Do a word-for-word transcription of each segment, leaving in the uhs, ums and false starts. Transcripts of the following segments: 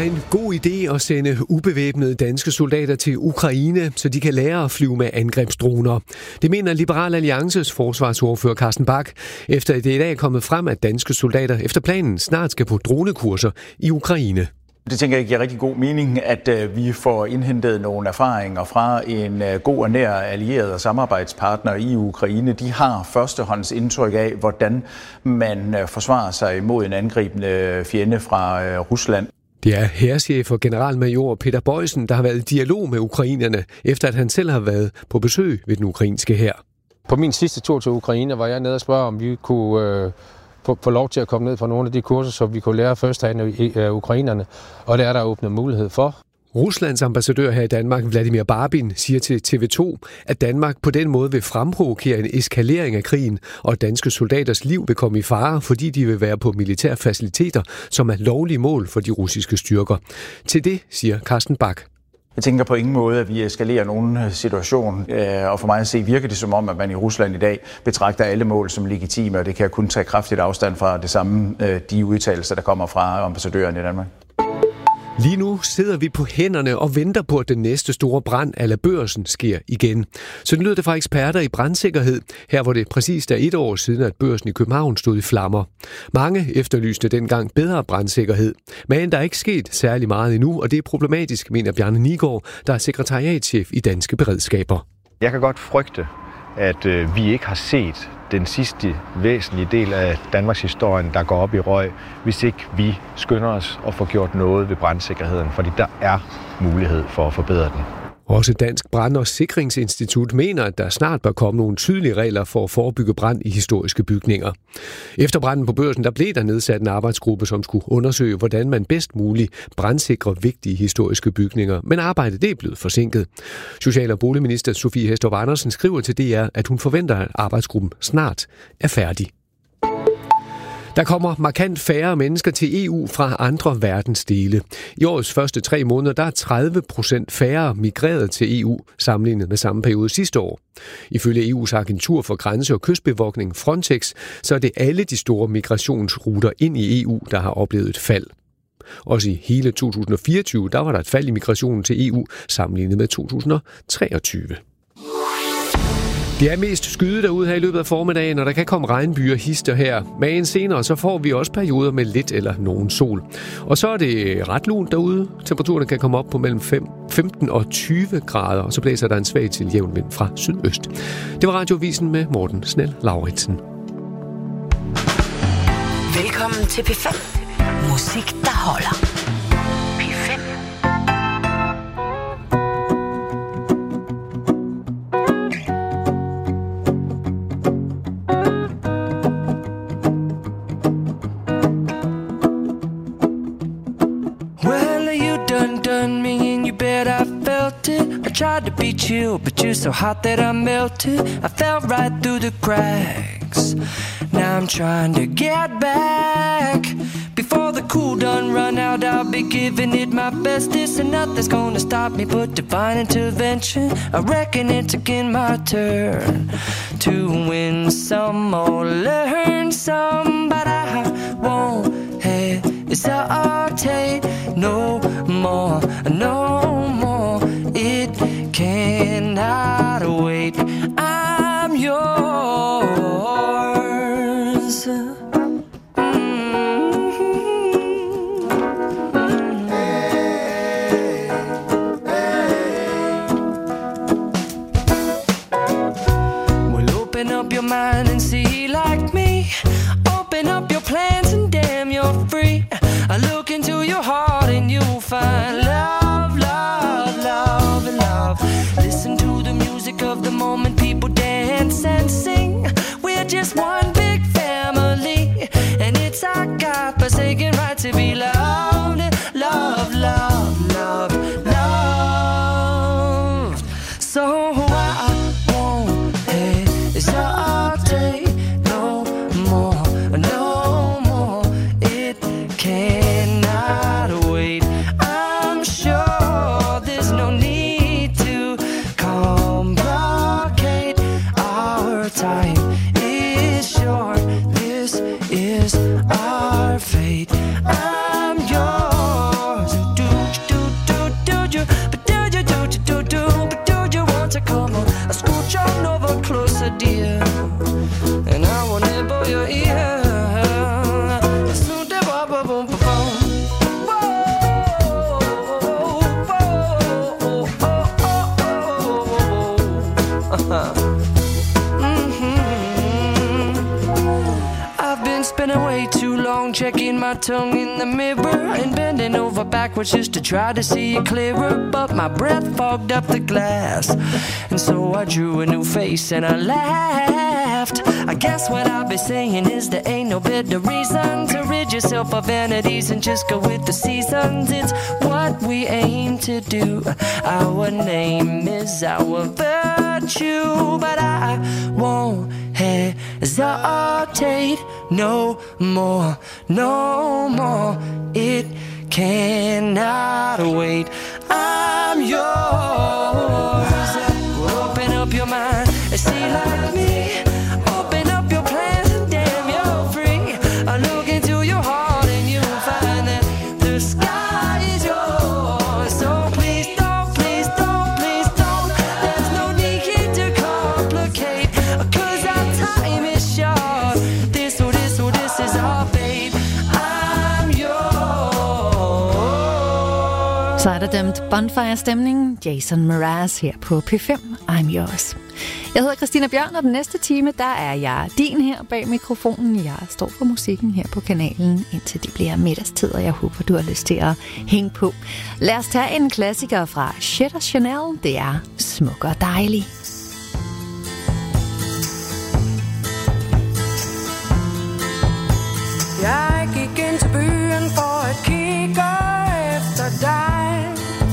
er en god idé at sende ubevæbnede danske soldater til Ukraine, så de kan lære at flyve med angrebsdroner. Det mener Liberal Alliances forsvarsordfører Carsten Bach, efter det i dag er kommet frem, at danske soldater efter planen snart skal på dronekurser i Ukraine. Det tænker jeg giver rigtig god mening, at vi får indhentet nogle erfaringer fra en god og nær allieret og samarbejdspartner i Ukraine. De har førstehånds indtryk af, hvordan man forsvarer sig mod en angribende fjende fra Rusland. Det er hærchef og generalmajor Peter Boysen, der har været i dialog med ukrainerne, efter at han selv har været på besøg ved den ukrainske hær. På min sidste tur til Ukraine var jeg nede og spørge, om vi kunne øh, få, få lov til at komme ned på nogle af de kurser, så vi kunne lære førstehånd af ukrainerne, og det er der åbnet mulighed for. Ruslands ambassadør her i Danmark, Vladimir Barbin, siger til T V to, at Danmark på den måde vil fremprovokere en eskalering af krigen, og at danske soldaters liv vil komme i fare, fordi de vil være på militære faciliteter, som er lovlige mål for de russiske styrker. Til det siger Carsten Bach. Jeg tænker på ingen måde, at vi eskalerer nogen situation, og for mig at se virker det som om, at man i Rusland i dag betragter alle mål som legitime, og det kan jeg kun tage kraftigt afstand fra det samme, de udtalelser, der kommer fra ambassadøren i Danmark. Lige nu sidder vi på hænderne og venter på, at den næste store brand a la Børsen sker igen. Så det lyder det fra eksperter i brandsikkerhed, her hvor det præcis er et år siden, at Børsen i København stod i flammer. Mange efterlyste dengang bedre brandsikkerhed, men der er ikke sket særlig meget endnu, og det er problematisk, mener Bjarne Nigård, der er sekretariatschef i Danske Beredskaber. Jeg kan godt frygte, at øh, vi ikke har set den sidste væsentlige del af Danmarks historien, der går op i røg, hvis ikke vi skynder os og får gjort noget ved brandsikkerheden, fordi der er mulighed for at forbedre den. Også Dansk Brand- og Sikringsinstitut mener, at der snart bør komme nogle tydelige regler for at forebygge brand i historiske bygninger. Efter branden på Børsen, der blev der nedsat en arbejdsgruppe, som skulle undersøge, hvordan man bedst muligt brandsikrer vigtige historiske bygninger. Men arbejdet det er blevet forsinket. Social- og boligminister Sofie Hæstorp Andersen skriver til D R, at hun forventer, at arbejdsgruppen snart er færdig. Der kommer markant færre mennesker til E U fra andre verdensdele. I årets første tre måneder der er tredive procent færre migreret til E U sammenlignet med samme periode sidste år. Ifølge E U's agentur for grænse- og kystbevogtning Frontex, så er det alle de store migrationsruter ind i E U, der har oplevet et fald. Også i hele to tusind og fireogtyve der var der et fald i migrationen til E U sammenlignet med to tusind og treogtyve. Det er mest skyde derude her i løbet af formiddagen, og der kan komme regnbyer hister her. Men senere så får vi også perioder med lidt eller nogen sol. Og så er det ret lunt derude. Temperaturen kan komme op på mellem femten og tyve grader, og så blæser der en svag til jævn vind fra sydøst. Det var Radiovisen med Morten Snell Lauritsen. Velkommen til P fem. Musik, der holder. P fem. I tried to be chill, but you're so hot that I melted. I fell right through the cracks. Now I'm trying to get back. Before the cool done run out, I'll be giving it my best. This and nothing's gonna stop me but divine intervention. I reckon it's again my turn to win some or learn some, but I won't hesitate no more, no more. It cannot wait. I'm yours. Your mind and see like me. Open up your plans and damn you're free. I look into your heart and you'll find love, love, love, and love. Listen to the music of the moment, people dance and sing. We're just one big family, and it's our God-forsaken right to be loved, love, love, love, love. So I won't hesitate no more, no more. It cannot wait. I'm sure there's no need to complicate. my tongue in the mirror and bending over backwards just to try to see it clearer. But my breath fogged up the glass, and so I drew a new face and I laughed. I guess what I'll be saying is there ain't no better reason to rid yourself of vanities and just go with the seasons. It's what we aim to do. Our name is our virtue, but I won't hesitate no more, no more. It cannot wait. I'm yours. Open up your mind and see like me. Open up your plans and damn, you're free. I look into your heart and you'll find that the sky is yours. So please don't, please don't, please don't. There's no need to complicate, 'cause our time is short. This, oh this, oh this is our fate. I'm yours. Så er der dømt Bonfire-stemning. Jason Mraz her på P fem. I'm yours. Jeg hedder Christina Bjørn, og den næste time, der er jeg din her bag mikrofonen. Jeg står for musikken her på kanalen, indtil det bliver middagstid, og jeg håber, du har lyst til at hænge på. Lad os tage en klassiker fra Chet og Chanel. Det er Smuk og Dejlig. Jeg gik ind til byen for at kigge efter dig.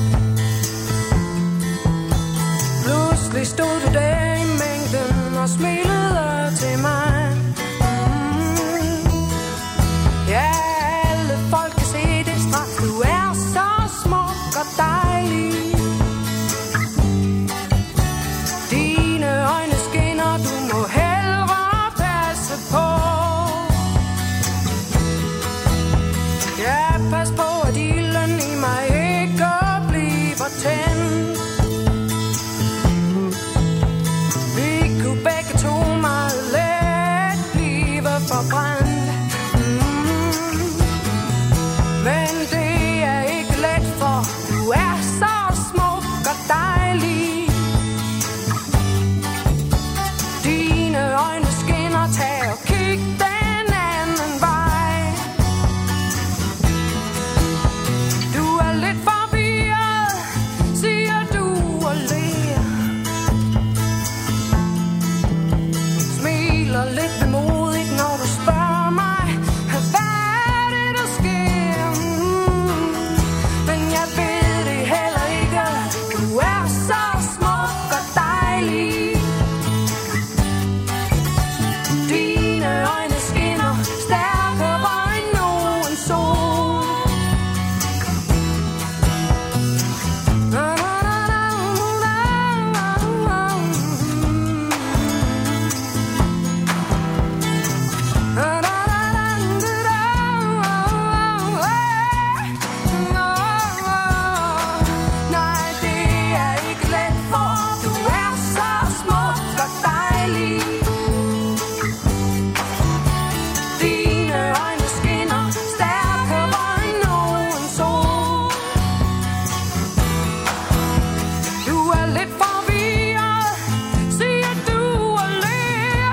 Pludselig stod du der i mængden og smilede til mig. Mm. Ja, alle folk kan se det straks. Du er så smuk og dejlig. Dine øjne skinner, du må hellere passe på. Ja, pas på, at ilden i mig ikke bliver tændt. Vi kunne begge to meget let blive forbrændt. Mm. Men det er ikke let, for du er så smuk og dejlig. Dine øjne skinner, tag og kig den anden vej. Du er lidt forvirret, siger du og ler. Smiler lidt vemodigt, når du spørger mig, hvad er det, der sker? Mm. Men jeg ved det heller ikke, du er så smuk og dejlig. Dine øjne skinner stærkere end nogen sol. Na, na, na, na, na, na, nej, det er ikke let, for du er så smuk og dejlig. Dine øjne skinner stærkere end nogen sol. Du er lidt forvirret, siger du og ler.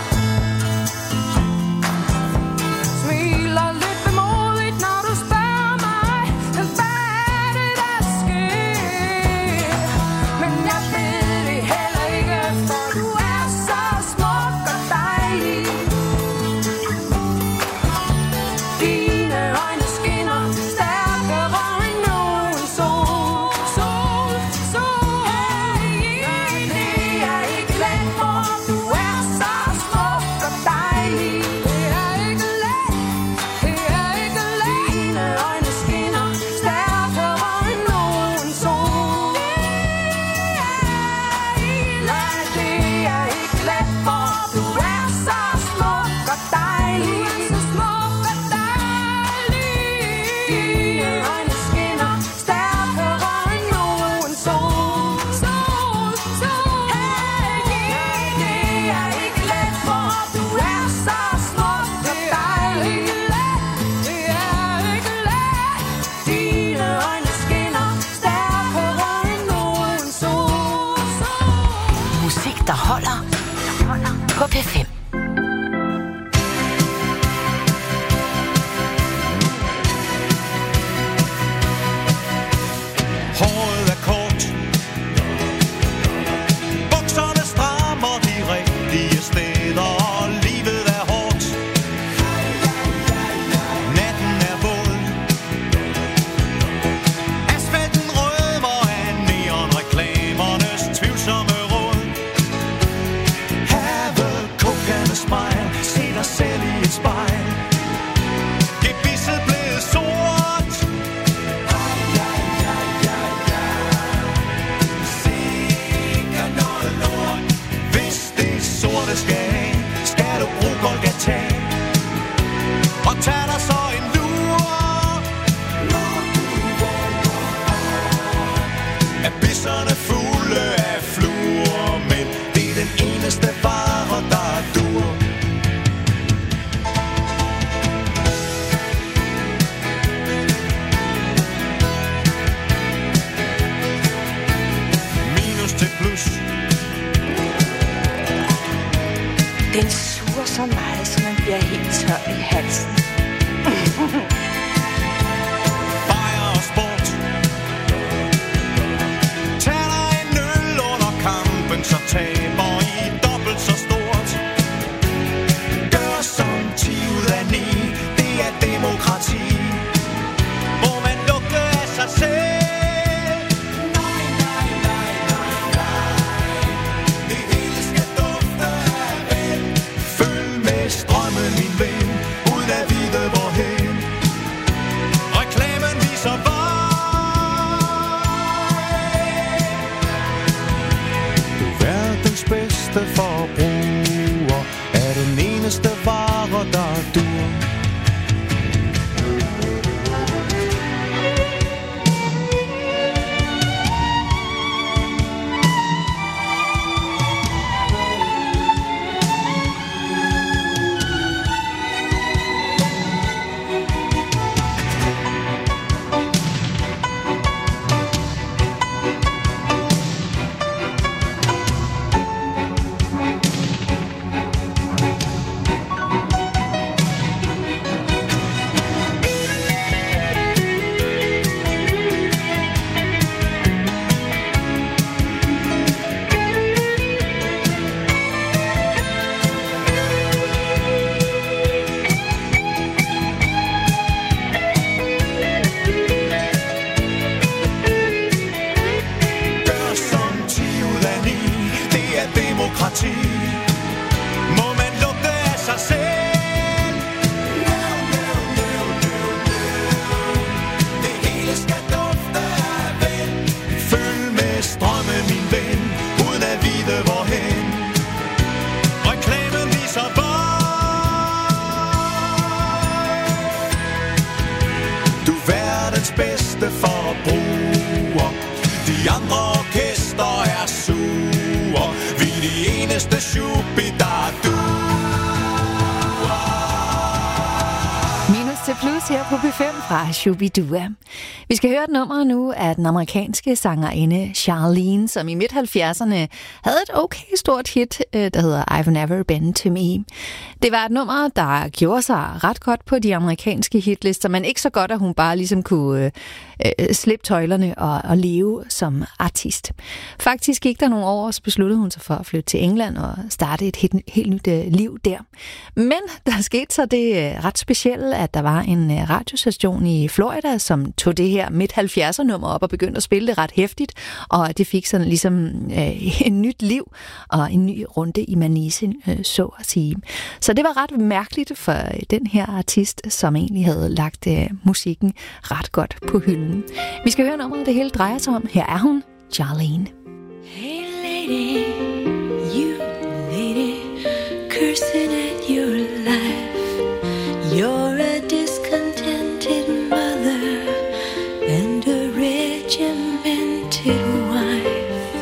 Smiler lidt vemodigt, når du spørger mig, hvad er det, der sker? Men jeg ved det heller ikke, for du er så smuk og dejlig. Dine øjne skinner stærkere end nogen sol. Sol, sol. Nej, det er ikke let, for du er så smuk og dejlig. Det er ikke let, det er ikke let. Dine øjne skinner stærkere end nogen sol. Nej, det er ikke let, for du er så smuk og dejlig. Så smuk og dejlig. Dine øjne skinner stærkere end nogen sol. Sol, sol. Nej, det er ikke let, for du er så smuk og dejlig. Det er ikke let. Dine øjne skinner stærkere end nogen sol. Musik, der holder på P fem. så meget, så man bliver helt tør i halsen. Bajer og sport. Tag dig en øl under kampen, så taber I dobbelt så stort. Gør som ti ud af ni, det er demokrati. Må man lugte af sig selv. Forbruger er den eneste vare, der dur. Shubidua. Vi skal høre et nummer nu af den amerikanske sangerinde Charlene, som i midt halvfjerdserne havde et okay stort hit, der hedder I've Never Been To Me. Det var et nummer, der gjorde sig ret godt på de amerikanske hitlister, men ikke så godt, at hun bare ligesom kunne øh, slippe tøjlerne og, og leve som artist. Faktisk gik der nogle år, så besluttede hun sig for at flytte til England og starte et helt, helt nyt øh, liv der. Men der skete så det øh, ret specielle, at der var en øh, radiostation i Florida, som tog det her midt halvfjerdser nummer op og begyndte at spille det ret hæftigt, og det fik sådan ligesom øh, en nyt liv og en ny runde i manisen, øh, så at sige. Så det var ret mærkeligt for den her artist, som egentlig havde lagt øh, musikken ret godt på hylden. Vi skal høre nummeret, det hele drejer sig om. Her er hun, Charlene. Hey lady, you lady, cursing at your life. You're a discontented mother and a regimented wife.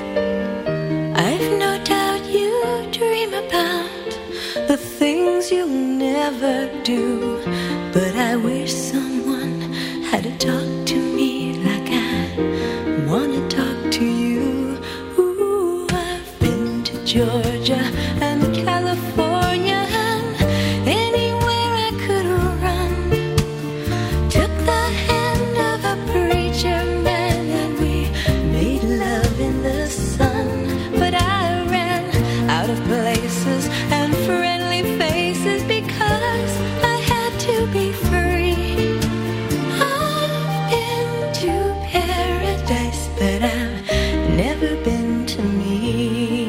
I've no doubt you dream about the things you'll never do, but I wish someone had to talk to me like I wanna talk to you. Ooh, I've been to Georgia and California and anywhere I could run. Took the hand of a preacher man and we made love in the sun, but I ran out of places and friendly faces because I had to be free. I've been to paradise, but I've never been to me.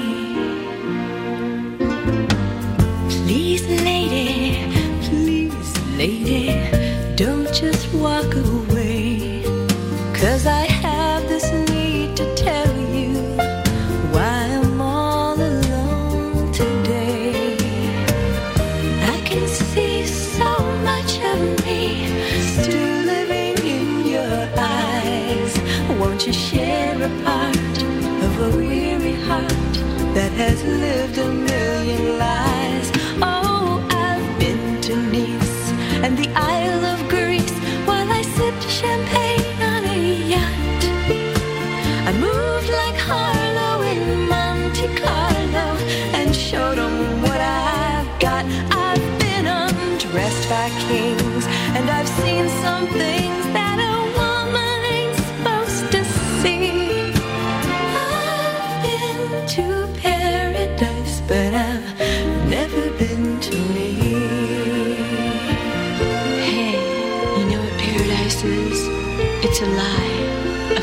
Please, lady, please, lady, don't just walk away, 'cause I have this need to tell you why I'm all alone today. I can see so much of me still living in your eyes. Won't you share a part of a weary heart that has lived a million lies? Oh, I've been to Nice and the Isle of Greece while I sipped champagne on a yacht. I moved like Harlow in Monte Carlo and showed them what I've got.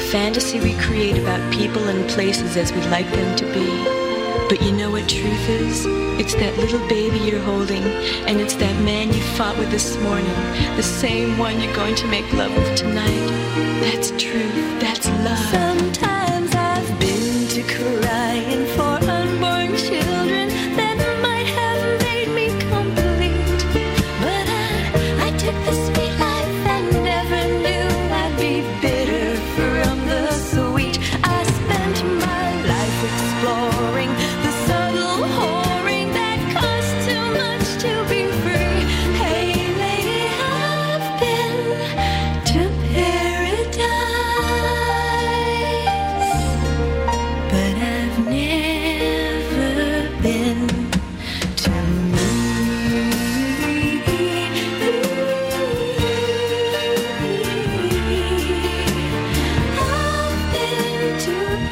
fantasy we create about people and places as we'd like them to be. But you know what truth is? It's that little baby you're holding, and it's that man you fought with this morning, the same one you're going to make love with tonight. That's truth, that's love. Sometimes I've been to crying for unborn children that might have made me complete. But I, I took the sweet life and never knew I'd be bitter from the sweet. I spent my life exploring the subtle whoring that costs too much to be free. Hey lady, I've been to paradise, but I've never been to me. I've been to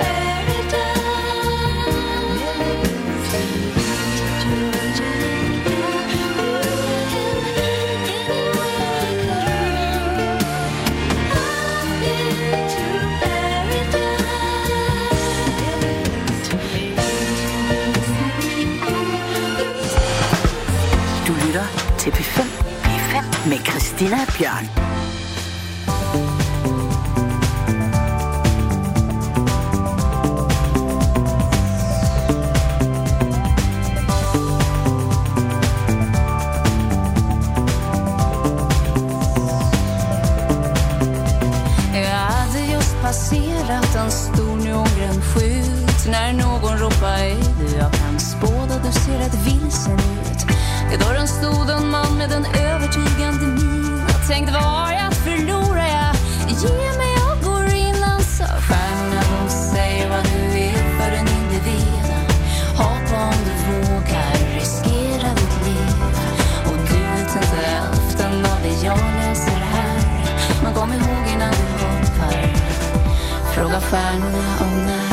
Du lytter til P fem. P fem med Christina Bjørn. Jag hade just passerat en stor njågren skjut när någon ropade du, jag kan spåda, du ser rätt vilsen ut. I dörren stod en man med en övertygande min. Jag tänkte, vad har jag att förlora? Jag ger mig och går in, han sa. Stjärnorna de säger vad du är för en individ. Hoppa om du vågar, riskera ditt liv. Och du vet inte hälften av det jag läser här. Men kom ihåg innan du hoppar, fråga stjärnorna om när.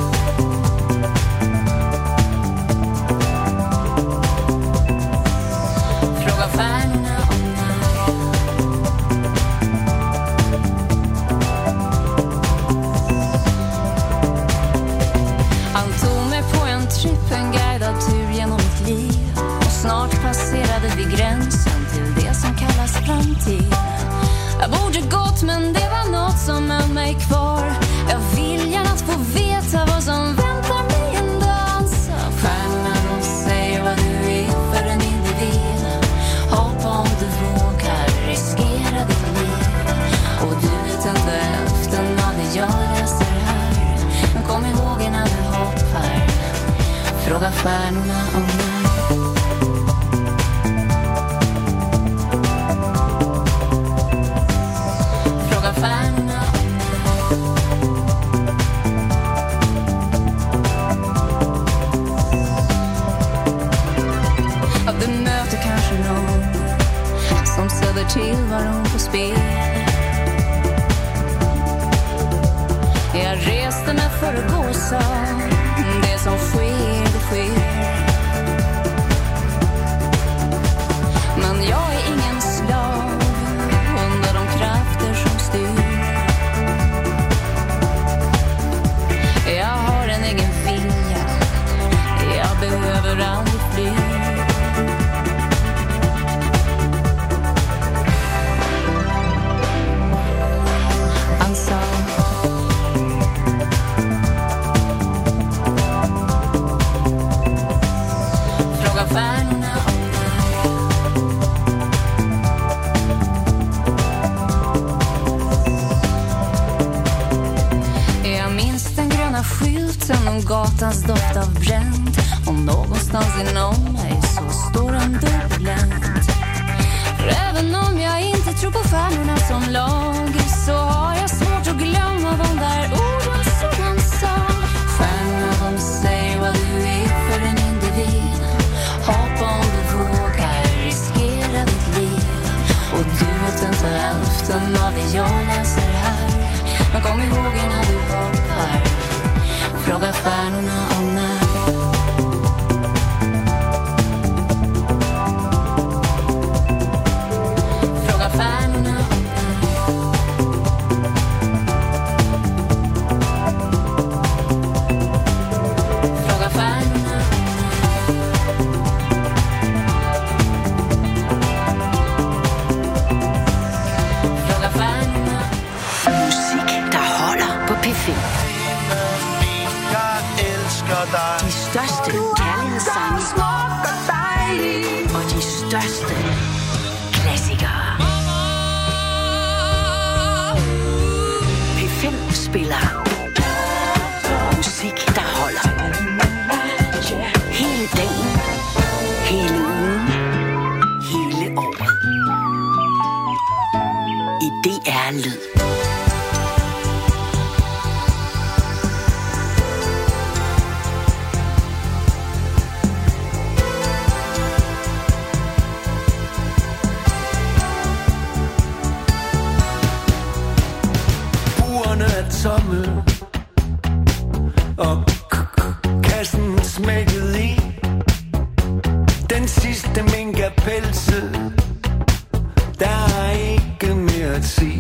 Fråga stjärnorna om när. Han tog mig på en tripp, en guidad tur genom mitt liv. Och snart passerade vi gränsen till det som kallas framtid. Jag borde gått, men det var något som höll mig kvar. Jag vill gärna att få veta vad som väntar mig en dag. Så stjärnorna de säger vad du är för en individ. Hoppa om du vågar, riskera ditt liv. Och du vet inte hälften av det jag läser här. Men kom ihåg innan du hoppar, fråga stjärnorna om när. Fråga stjärnorna om när. Du möter kanske någon som sätter till var hon på spel. Jag reste mig för att gå, sa det som sker, det sker. Men jag är ingen slav under de krafter som styr. Jag har en egen vilja, jag behöver aldrig fly. Han sa, fråga stjärnorna om när. Jag minns den gröna skylten och gatans doft av bränd. Och någonstans inom mig så står en dubbelglänt. För även om jag inte tror på stjärnorna som lag, så har jag svårt att glömma de där orden som han sa. Stjärnorna de säger vad du är för en individ. Hoppa om du vågar, riskera ditt liv. Och du vet inte hälften av det jag läser här. Men kom ihåg innan du hoppar, fråga stjärnorna om när. Fråga stjärnorna om när. P fem. De største kærlighedssange og de største klassikere. P fem spiller musik, der holder. Hele dagen, hele ugen, hele året. I D R-lyd. Tomme og kassen smækket i. Den sidste mink er pelset. Der er ikke mere at sige.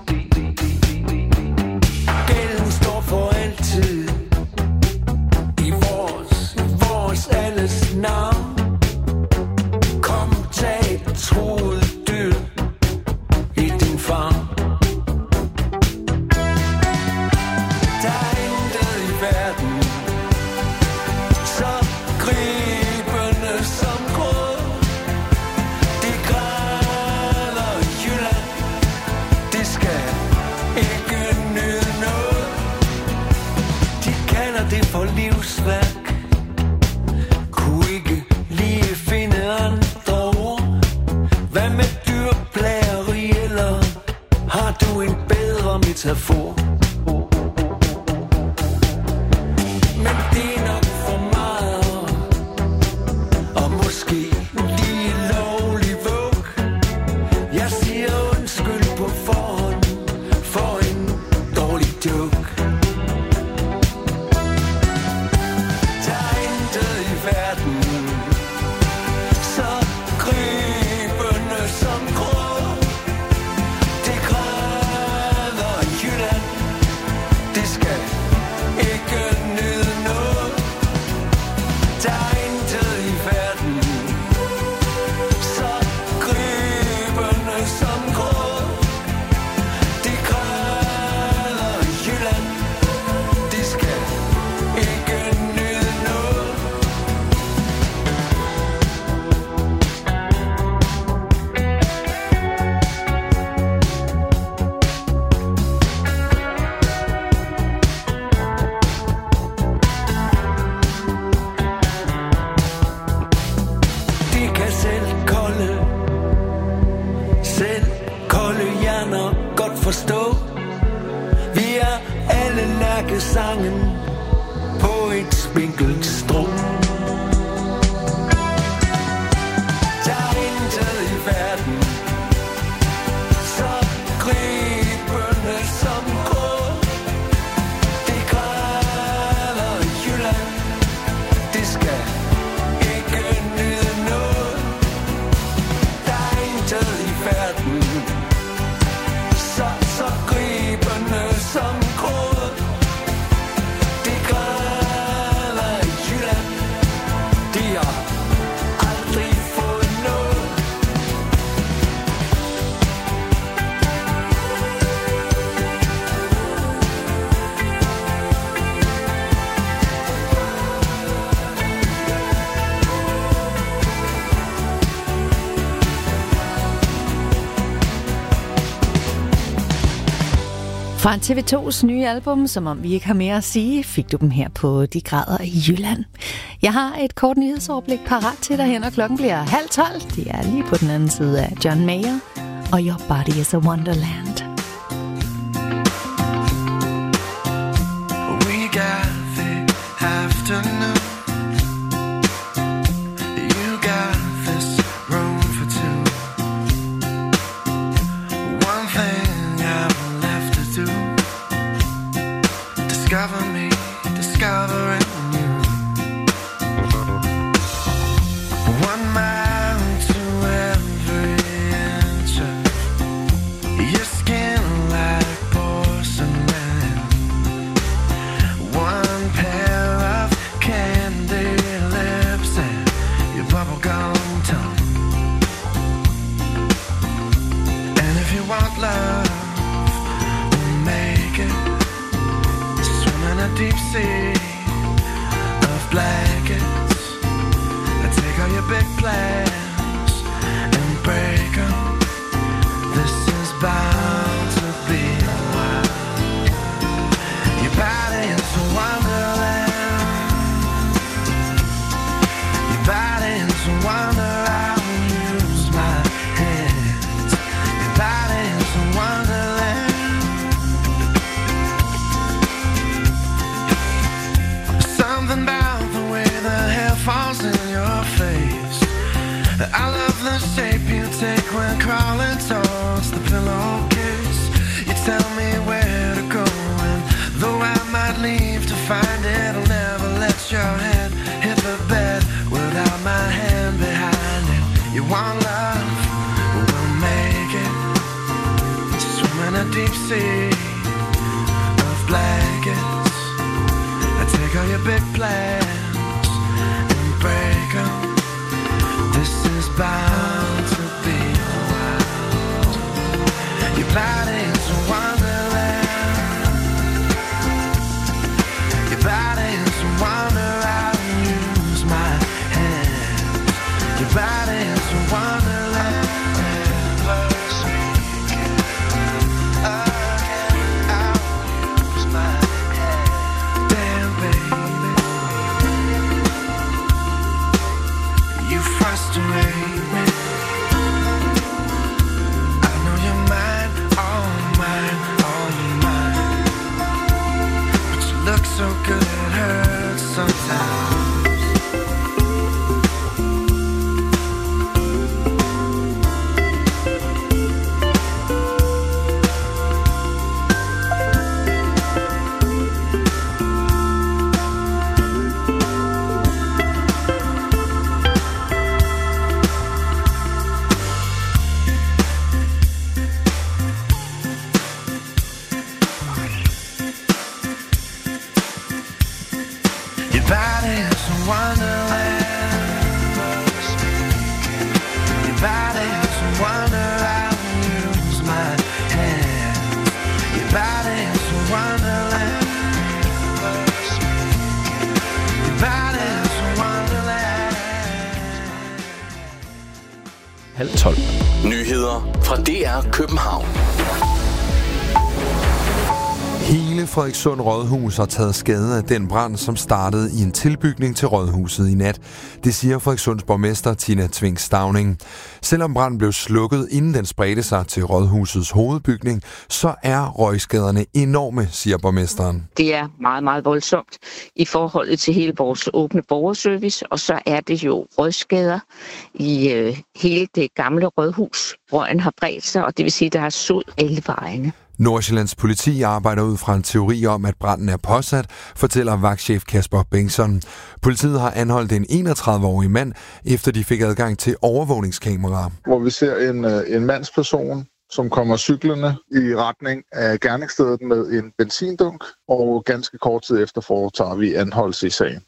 Gælden står for altid i vores, vores alles navn. Kom, tag et troet dyr i din favn. For livsværk kunne ikke lige finde andre ord. Hvad med dyrplageri, eller har du en bedre metafor? Men det er nok for meget, og måske lige lovlig våg. Jeg siger undskyld på forhånd for en dårlig joke. Forstå. Vi er alle lærkesangen på et spinkelt strå. Der er intet i verden så gribende som grå. Det græder i Jylland. Det skal ikke nyde noget. Der er intet i verden så, så gribende som gråd. Det græder i Jylland. De har aldrig fået noget. Fra T V to's nye album, Som om vi ikke har mere at sige, fik du dem her på De Grader i Jylland. Jeg har et kort nyhedsoverblik parat til dig her, når klokken bliver halv tolv. Det er lige på den anden side af John Mayer og Your Body is a Wonderland. We got the afternoon. You got this room for two. One thing I've left to do. Discover me, discovering you. One mile to every inch of your skin like porcelain. One pair of candy lips and your bubblegum tongue. And if you want love, we'll make it. a deep sea of blankets. I take all your big plans and break them. This is bound to be a while. Your body is a wonderland. Your body is a wonder. I'll use my hands. Your body is a wonderland. Something about the way the hair falls in your face. I love the shape you take when crawling towards the pillowcase. You tell me where to go, and though I might leave to find it, I'll never let your head hit the bed without my hand behind it. You want love, we'll make it. Swim in a deep sea of blankets. I take all your big plans and break them. This is bound to be a while. Your body is a wonderland. Your body is a wonder. I'll use my hands. Your body is a wonderland. Never speaking again. I'll use my hands. Damn, baby, you frustrate me. I know you're mine, all mine, all mine. But you look so good, it hurts sometimes. Your body is a wonderland. Your body is a wonder. I'll use my hands. Your body is a wonderland. Your body is a wonderland. Halv tolv. Nyheder fra D R København. Hele Frederikssund Rådhus har taget skade af den brand, som startede i en tilbygning til Rådhuset i nat. Det siger Frederikssunds borgmester Tina Tving Stauning. Selvom branden blev slukket, inden den spredte sig til Rådhusets hovedbygning, så er røgskaderne enorme, siger borgmesteren. Det er meget, meget voldsomt i forhold til hele vores åbne borgerservice, og så er det jo røgskader i øh, hele det gamle Rådhus. Røgen har bredt sig, og det vil sige, at der er sod alle vejene. Nordsjællands politi arbejder ud fra en teori om, at branden er påsat, fortæller vagtchef Kasper Bengtsson. Politiet har anholdt en enogtredive-årig mand, efter de fik adgang til overvågningskameraer. Hvor vi ser en, en mandsperson, som kommer cyklerne i retning af gerningsstedet med en benzindunk, og ganske kort tid efter foretager vi anholdelse i sagen.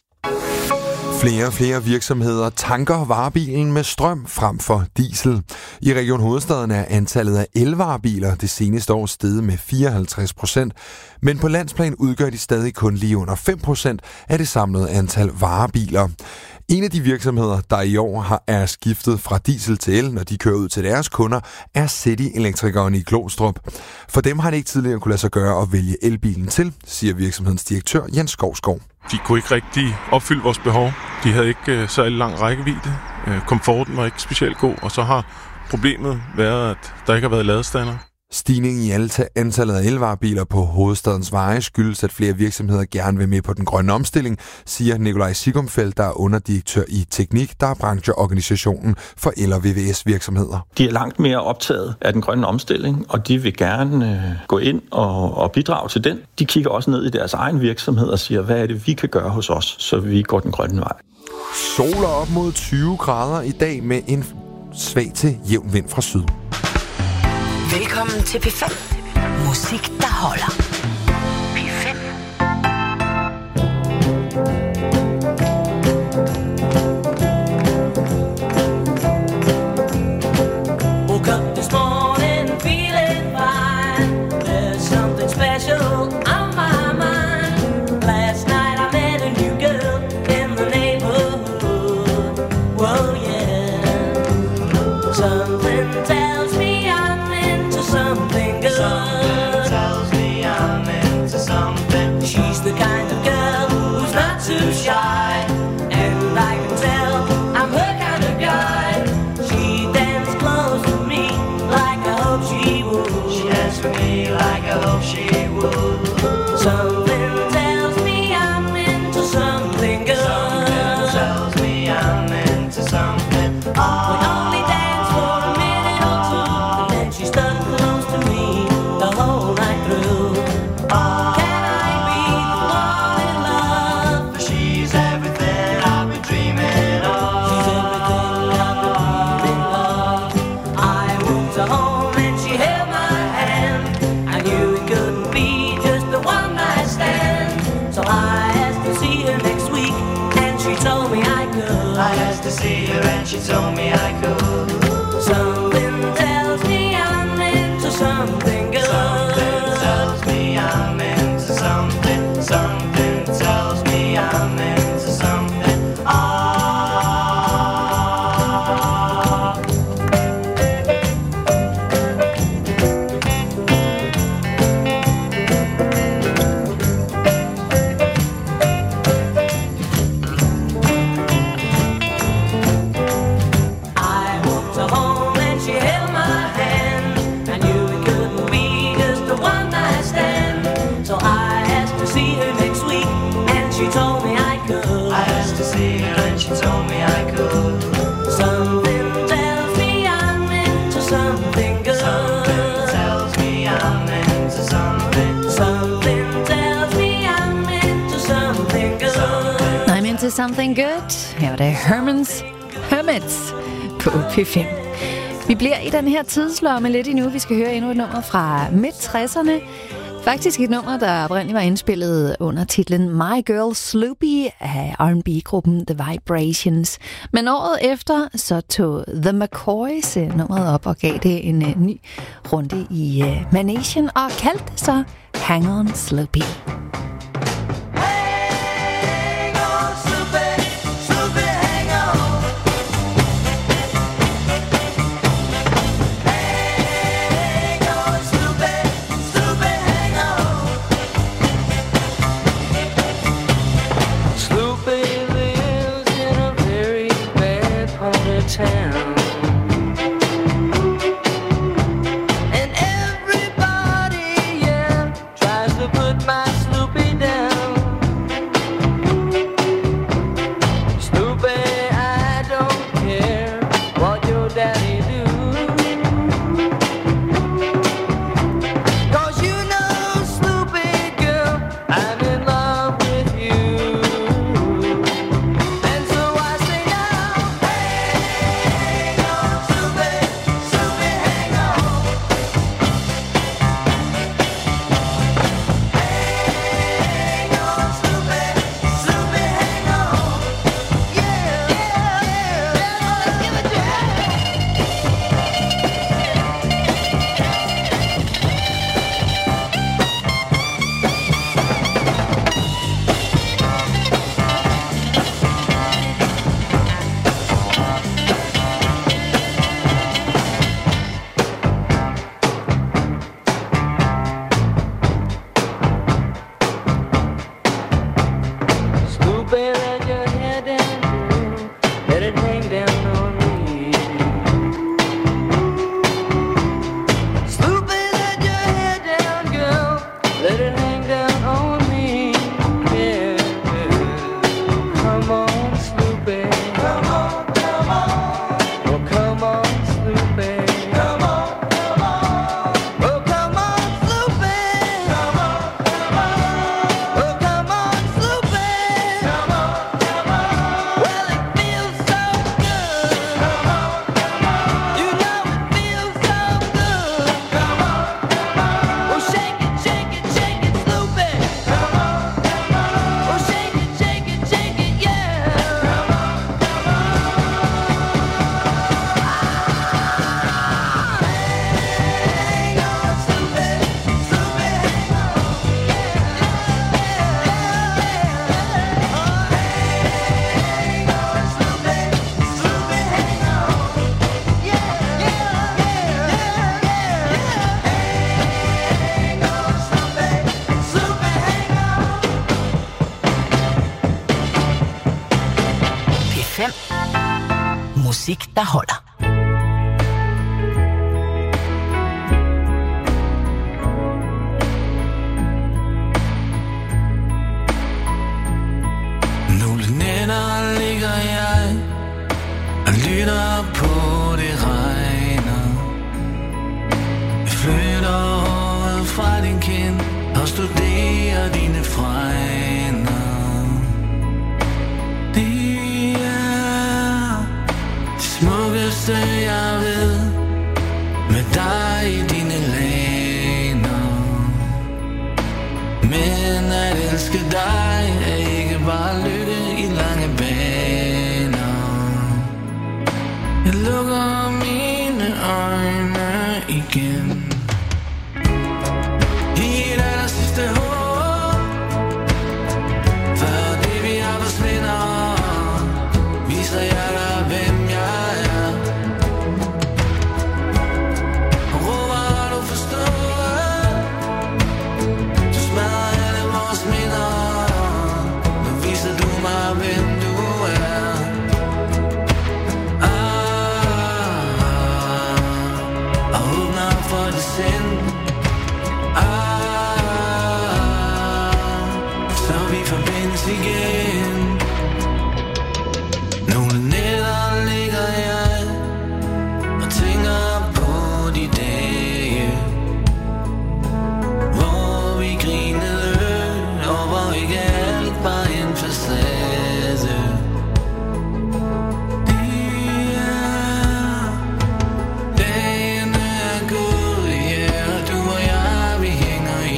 Flere og flere virksomheder tanker varebilen med strøm frem for diesel. I Region Hovedstaden er antallet af elvarebiler det seneste år steget med fireoghalvtreds procent, men på landsplan udgør de stadig kun lige under fem procent af det samlede antal varebiler. En af de virksomheder, der i år har er skiftet fra diesel til el, når de kører ud til deres kunder, er City-elektrikeren i Glostrup. For dem har det ikke tidligere kunne lade sig gøre at vælge elbilen til, siger virksomhedens direktør Jens Skovskov. De kunne ikke rigtig opfylde vores behov. De havde ikke særlig lang rækkevidde. Komforten var ikke specielt god, og så har problemet været, at der ikke har været ladestander. Stigningen i antallet af elvarebiler på hovedstadens veje skyldes, at flere virksomheder gerne vil med på den grønne omstilling, siger Nikolaj Sigumfeldt, der er underdirektør i Teknik, der er brancheorganisationen for el- og V V S-virksomheder. De er langt mere optaget af den grønne omstilling, og de vil gerne øh, gå ind og, og bidrage til den. De kigger også ned i deres egen virksomhed og siger, hvad er det, vi kan gøre hos os, så vi går den grønne vej. Sol op mod tyve grader i dag med en svag til jævn vind fra syd. Velkommen til P fem. Musik, der holder. P fem. Woke up this morning feeling fine. There's something special on my mind. asked to see her and she told me I could. Something tells me I'm into something good. Something tells me I'm into something. Something tells me I'm into something. Ah. Something good. Her var det Hermans Hermits på P fem. Vi bliver i den her tidslomme lidt endnu. Vi skal høre endnu et nummer fra midt tresserne. Faktisk et nummer, der oprindeligt var indspillet under titlen My Girl Sloopy af R and B-gruppen The Vibrations. Men året efter så tog The McCoys nummeret op og gav det en uh, ny runde i uh, Manation og kaldte det så Hang On Sloopy. Town. And everybody, yeah, tries to put my Sloopy down. Sloopy, I don't care what your daddy do. 'Cause you know, Sloopy girl, I'm in love with you. And so I say now, hey, Musik, der holder. Nogle nætter ligger jeg og lytter på det regner. Jeg flytter håret fra din kind og studerer dine fregner. Det er det smukkeste jeg ved, med dig i dine laner. Men at elske dig er ikke bare lykke i lange baner. mig, hvem du er. Ah, og åbner op for det sind. Ah, så vi forbindes igen. Nogle nætter ligger jeg og tænker på de dage, hvor vi grinede, og hvor ikke alt var en facade. Yeah. Dagene er gået, yeah, du og jeg, vi hænger i.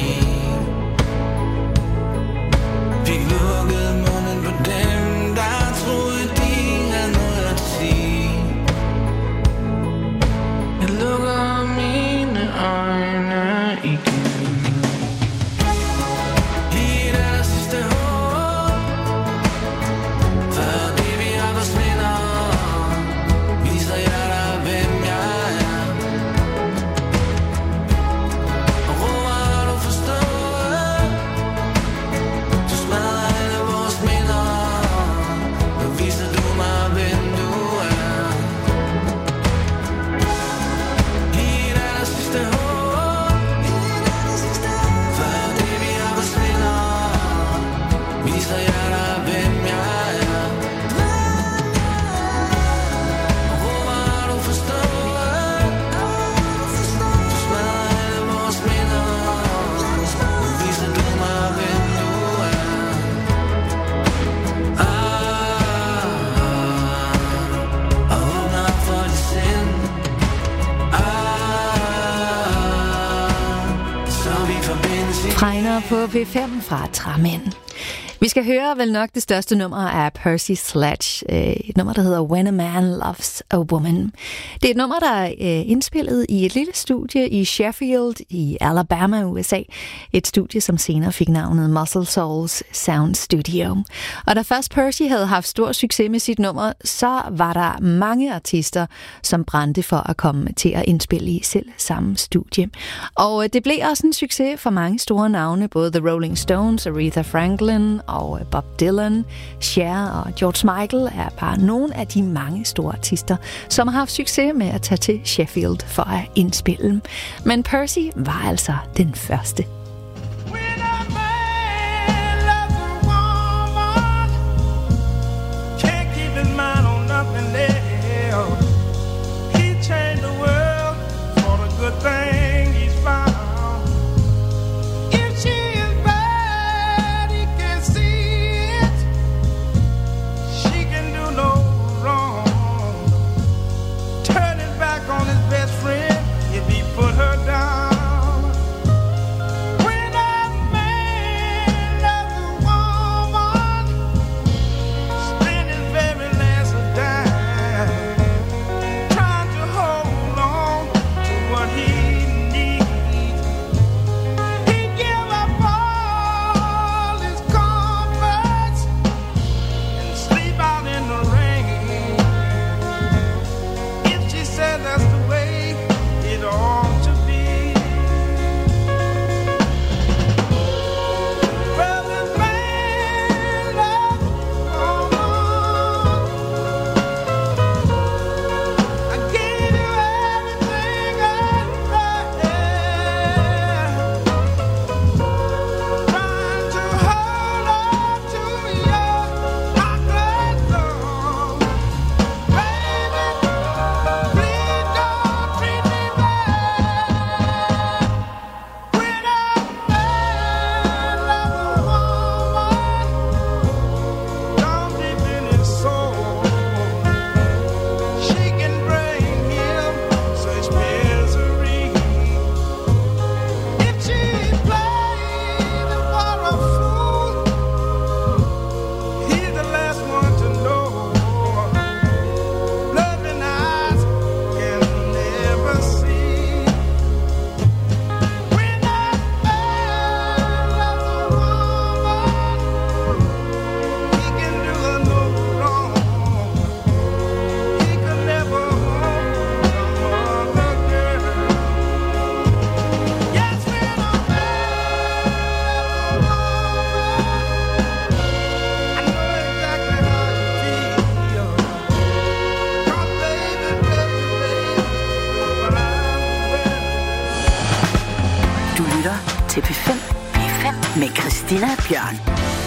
Fik lukket munden på dem, der troede, de havde noget at sige. Jeg lukker mine øjne igen. Helt er det sidste håb, før det vi har forsvinder, viser jeg dig, hvem jeg er. Og råber du forstået, du smadrer alle vores minder. Nu viser du mig, hvem du er. Helt er det sidste håb, før det vi har forsvinder, viser jeg dig, hvem jeg er. Og råber du forstået, du smadrer alle vores minder. Nu viser du mig, hvem du er. Ah, og åbner op for det sind. Ah, så vi forbindes igen. Fregner på P fem fra Tramænd. Vi skal høre vel nok det største nummer af Percy Sledge. Et nummer, der hedder When a Man Loves a Woman. Det er et nummer, der er indspillet i et lille studie i Sheffield i Alabama, U S A. Et studie, som senere fik navnet Muscle Souls Sound Studio. Og da først Percy havde haft stor succes med sit nummer, så var der mange artister, som brændte for at komme til at indspille i selv samme studie. Og det blev også en succes for mange store navne, både The Rolling Stones, Aretha Franklin og Bob Dylan. Cher og George Michael er bare nogle af de mange store artister, som har haft succes med at tage til Sheffield for at indspille. Men Percy var altså den første. On his best friend, if he put her down. Christina Bjørn.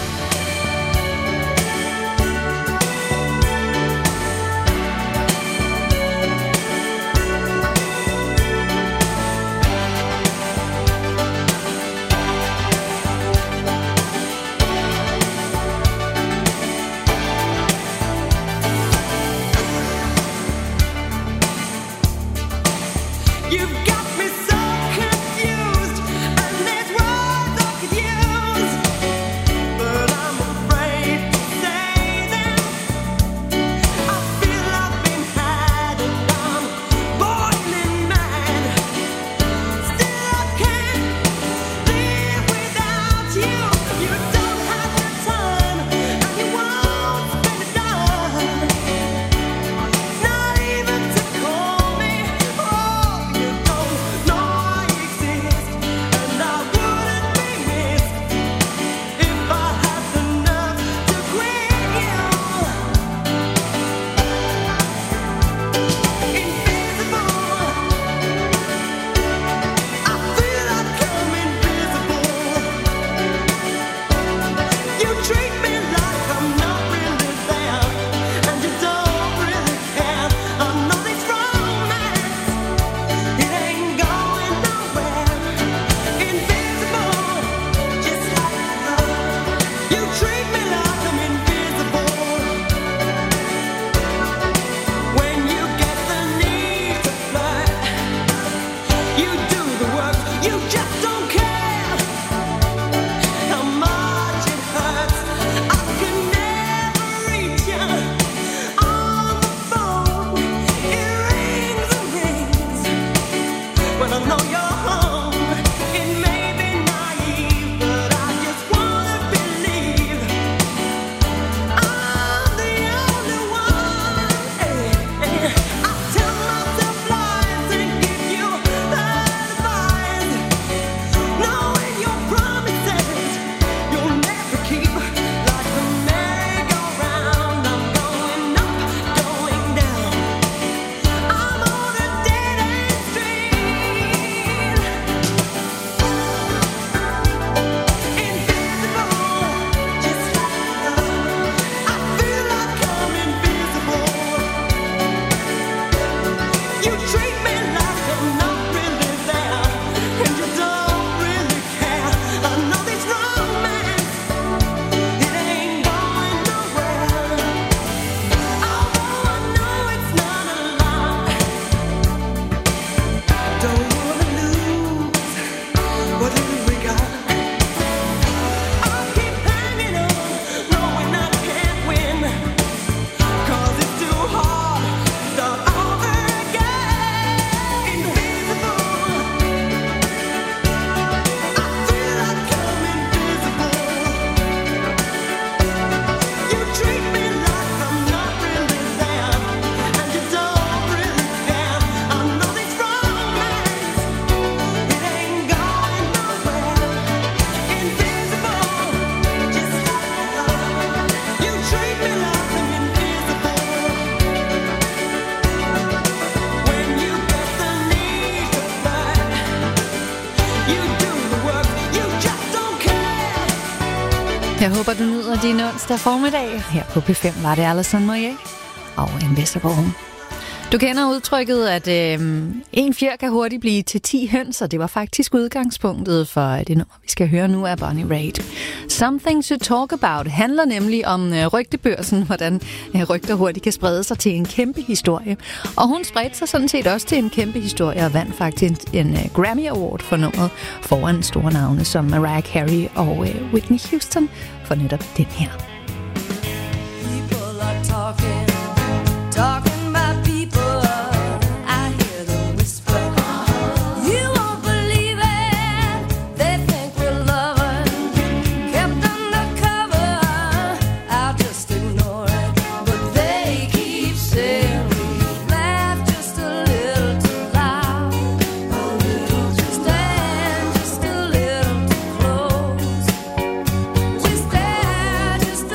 Jeg håber, du nyder din onsdag formiddag. Her på P fem var det Alison Moyet og en Vesterborg. Du kender udtrykket, at øh, en fjer kan hurtigt blive til ti høns, og det var faktisk udgangspunktet for det nummer, vi skal høre nu af Bonnie Raitt. Something to Talk About handler nemlig om øh, rygtebørsen, hvordan øh, rygter hurtigt kan sprede sig til en kæmpe historie. Og hun spredte sig sådan set også til en kæmpe historie og vandt faktisk en, en uh, Grammy Award for nummeret foran store navne som Mariah Carey og øh, Whitney Houston for netop den her. People are talking, talking. Just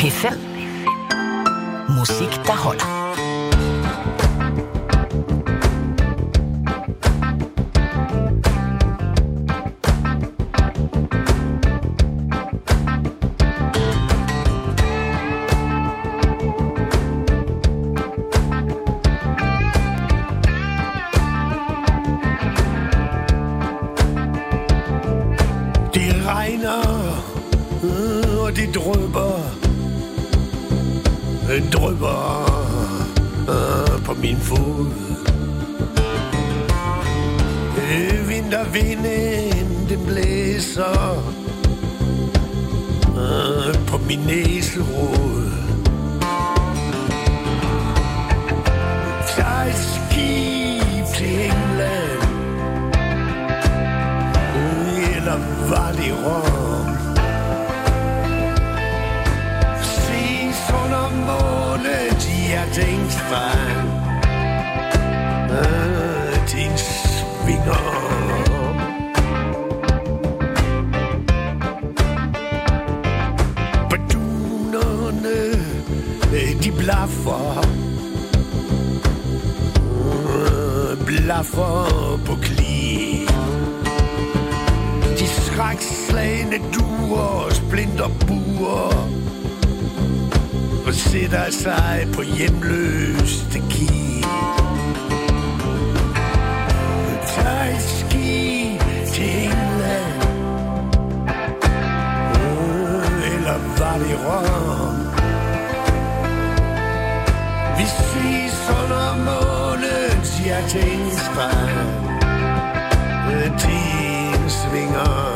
P fem. Musik, der holder. Det regner, øh, og det drypper, øh, drypper øh, på min fod. Øh, vintervinden, den blæser øh, på min næserod. Tag et skib til England, eller var det Rom? Ses under målet, hjertingsfang, øh, din svinger. Badunerne, øh, de blaffer, øh, blaffer på kli. De skrækslagne duer, splinter buer, og sætter sig på hjemløste ki. Tag et skib til England, øh, eller var det Rom? Vi ses under månens hjertingsfang, din svinger.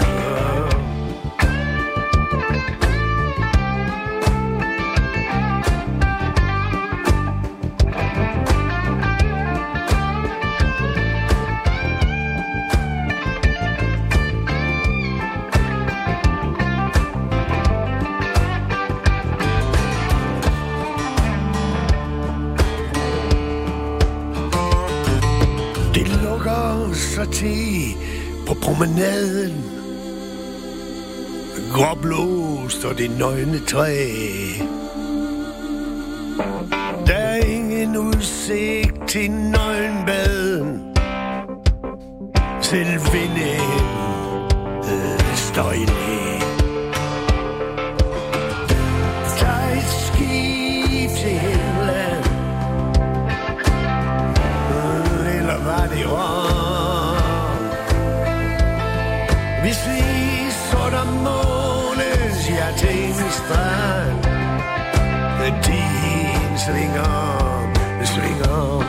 Så til på promenaden, gråblåst og det nøgne træ. Der er ingen udsigt til nøgenbaden, selv vinden øh, støjende. Tag et skib til England, øh, eller var det Rom? Vi ses under månens hjertingsfang, din svinger, svinger.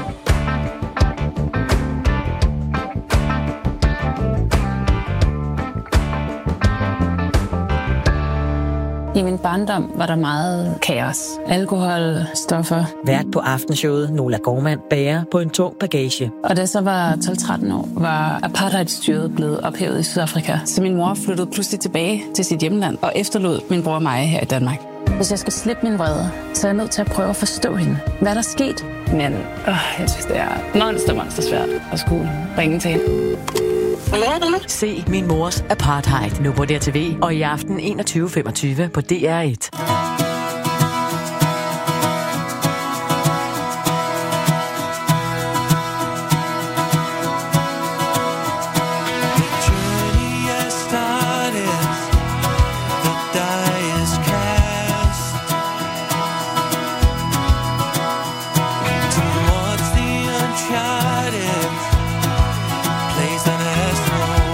I min barndom var der meget kaos. Alkohol, stoffer. Vært på aftenshowet Nola Gormand bærer på en tung bagage. Og da jeg så var tolv tretten år, var apartheidstyret blevet ophævet i Sydafrika. Så min mor flyttede pludselig tilbage til sit hjemland og efterlod min bror og mig her i Danmark. Hvis jeg skal slippe min vrede, så er jeg nødt til at prøve at forstå hende. Hvad er der sket? Men øh, jeg synes, det er monster, monster svært at skulle ringe til hende. Se Min Mors Apartheid nu på D R T V og i aften enogtyve femogtyve på D R et.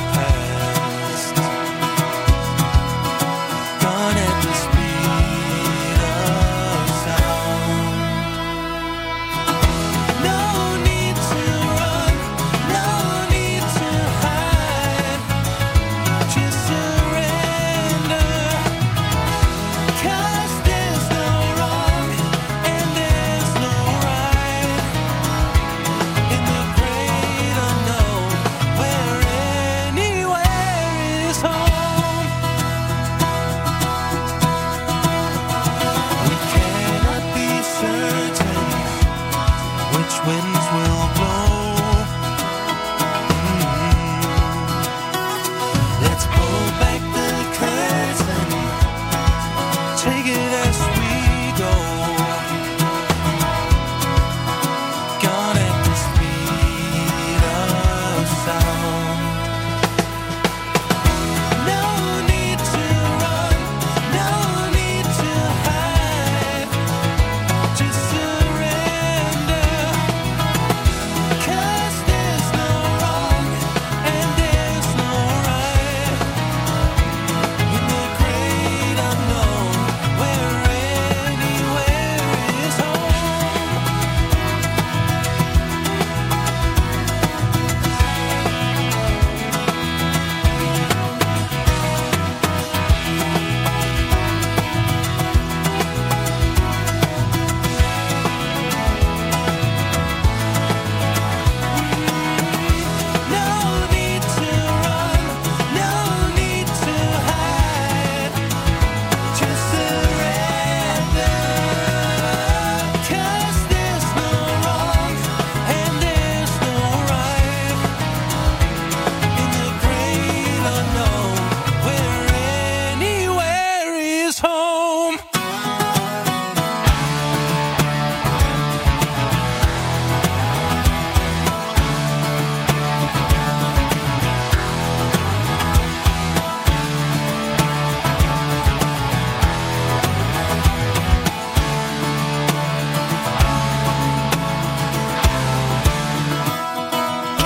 Gone at the speed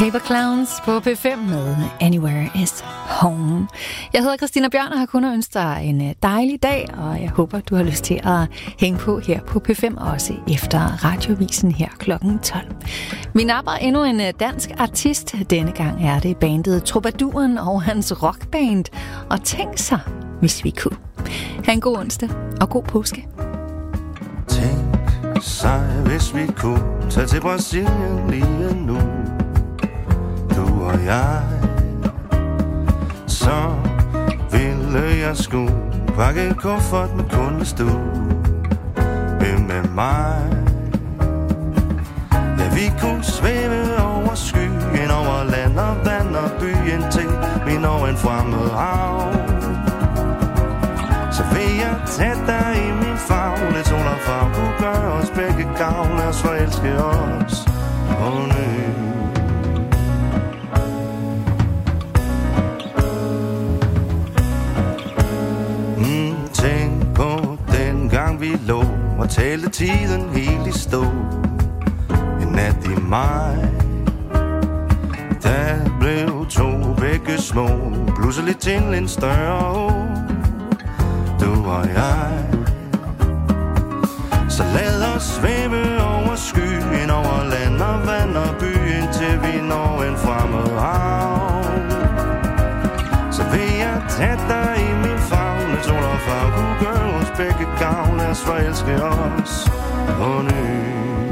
Paper Clowns på P fem med Anywhere is Home. Jeg hedder Christina Bjørn og har kun ønsket dig en dejlig dag, og jeg håber, du har lyst til at hænge på her på P fem, også efter Radiovisen her klokken tolv. Vi napper endnu en dansk artist. Denne gang er det bandet Troubadouren og hans rockband. Og tænk sig, hvis vi kunne. Ha' en god onsdag og god påske. Tænk sig, hvis vi kunne tage til Brasilien lige nu, du og jeg. Så ville jeg sgu pakke en kuffert med kun hvis du vil med mig. Ja, vi kunne svæve over skyen, over land og vand og byen, til vi når en fremmed hav. Så vil jeg tage dig i min favn, lidt sol og farve kunne gøre os begge gavn, lad os forelske os på ny. Mm, tænk på den gang vi lå og talte tiden helt i stå. En nat i maj, der blev to begge små, pludselig til en større å. Du og jeg, så lad os svæve over skyen, over land og vand og byen, til vi når en fremmed hav. Så vil jeg tage dig i min favn, lidt sol og farve kunne gøre os begge gavn, lad os forelske os på ny.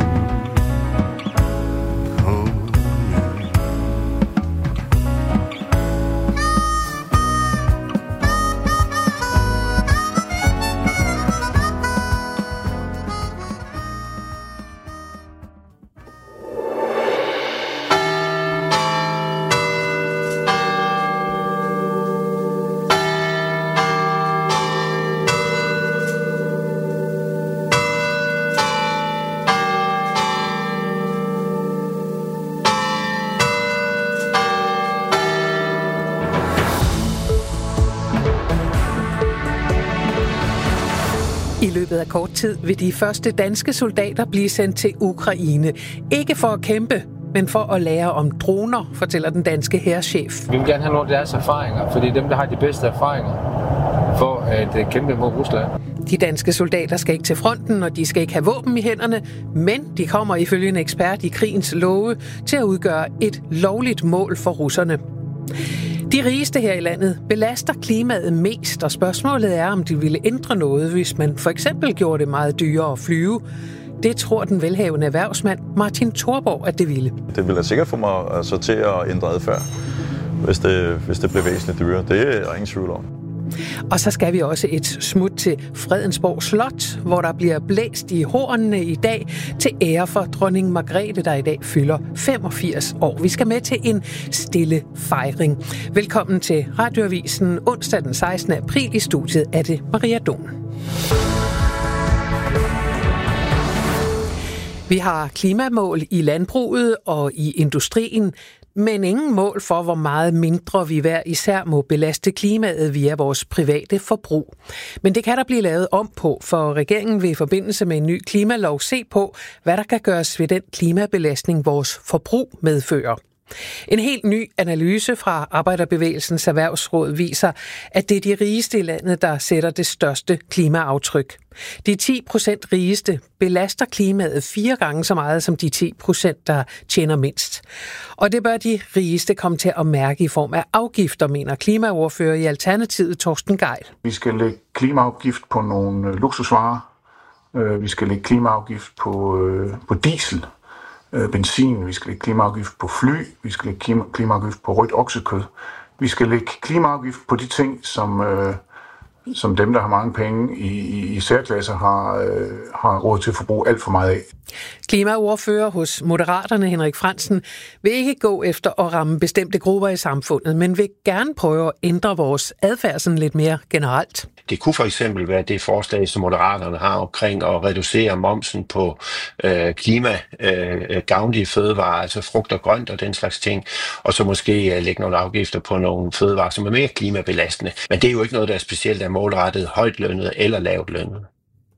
I løbet af kort tid vil de første danske soldater blive sendt til Ukraine. Ikke for at kæmpe, men for at lære om droner, fortæller den danske hærchef. Vi vil gerne have nogle af deres erfaringer, fordi dem, der har de bedste erfaringer for at kæmpe mod Rusland. De danske soldater skal ikke til fronten, og de skal ikke have våben i hænderne, men de kommer ifølge en ekspert i krigens love til at udgøre et lovligt mål for russerne. De rigeste her i landet belaster klimaet mest, og spørgsmålet er, om de ville ændre noget, hvis man for eksempel gjorde det meget dyrere at flyve. Det tror den velhavende erhvervsmand Martin Thorborg, at det ville. Det ville sikkert få mig altså, til at ændre adfærd, hvis det, hvis det blev væsentligt dyrere. Det er ingen tvivl om. Og så skal vi også et smut til Fredensborg Slot, hvor der bliver blæst i hornene i dag til ære for dronning Margrethe, der i dag fylder femogfirs år. Vi skal med til en stille fejring. Velkommen til Radioavisen onsdag den sekstende april. I studiet er det Maria Don. Vi har klimamål i landbruget og i industrien, men ingen mål for, hvor meget mindre vi hver især må belaste klimaet via vores private forbrug. Men det kan der blive lavet om på, for regeringen vil i forbindelse med en ny klimalov se på, hvad der kan gøres ved den klimabelastning, vores forbrug medfører. En helt ny analyse fra Arbejderbevægelsens Erhvervsråd viser, at det er de rigeste i landet, der sætter det største klimaaftryk. De ti procent rigeste belaster klimaet fire gange så meget som de ti procent, der tjener mindst. Og det bør de rigeste komme til at mærke i form af afgifter, mener klimaordfører i Alternativet Torsten Gejl. Vi skal lægge klimaafgift på nogle luksusvarer. Vi skal lægge klimaafgift på, på diesel. Benzin, vi skal lægge klimaafgift på fly, vi skal lægge klima, klimaafgift på rødt oksekød. Vi skal lægge klimaafgift på de ting, som, øh, som dem, der har mange penge i, i, i særklasser, har, øh, har råd til at forbruge alt for meget af. Klimaordfører hos Moderaterne Henrik Frandsen vil ikke gå efter at ramme bestemte grupper i samfundet, men vil gerne prøve at ændre vores adfærd sådan lidt mere generelt. Det kunne for eksempel være det forslag, som Moderaterne har omkring at reducere momsen på øh, klimagavnlige øh, fødevarer, altså frugt og grønt og den slags ting, og så måske øh, lægge nogle afgifter på nogle fødevarer, som er mere klimabelastende. Men det er jo ikke noget, der er specielt er målrettet højtlønnet eller lavtlønnet.